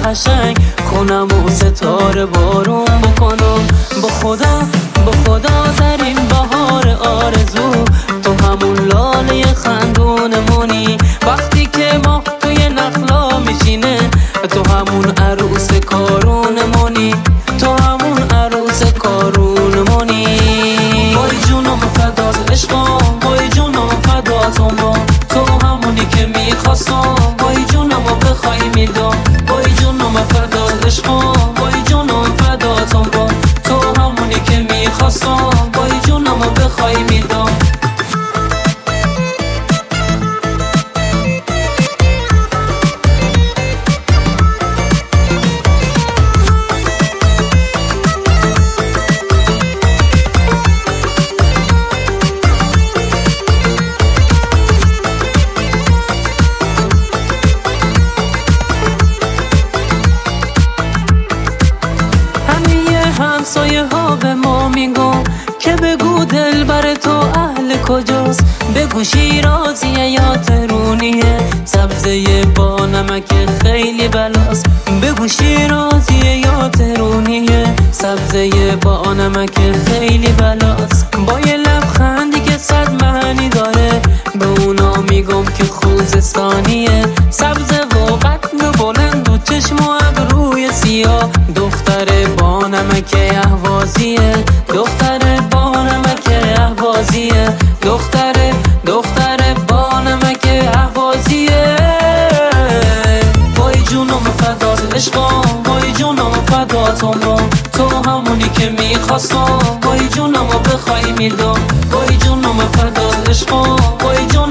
قشنگ خونم و ستاره بارون بکنم. با خدا در این بهار آرزو تو همون لاله خندونمونی. وقتی که ماه توی نخلا میشینه تو همون عروس کارونمونی. تو همون عروس کارونمونی. وای جونم فدات عشقم، وای جونم فداتم با تو همونی که میخواستم. وای جونم بخوای میدم، وای جونم فدات عشقم، وای جونم فداتم با تو همونی که میخواستم. وای جونم بخوای میدم. همسایه ها به ما میگن که بگو دل بر تو اهل کجاست. بگو شیرازیه یا تهرونیه، سبزه با نمک خیلی بلاست. بگو شیرازیه یا تهرونیه، سبزه با نمک خیلی بلاست. با یه لبخندی که صد معنی داره به اونا میگم که خوزستانیه. سبزه و قد و بلند و چشم و ابروی سیاه، دختر با نمک اهوازیه. دختر با نمک اهوازیه. دختر با نمک اهوازیه. وای جونم فدات عشقم، وای جونم فداتم با تو همونی که میخواستم. وای جونم بخوای میدم، وای جونم فدات عشقم، وای جونم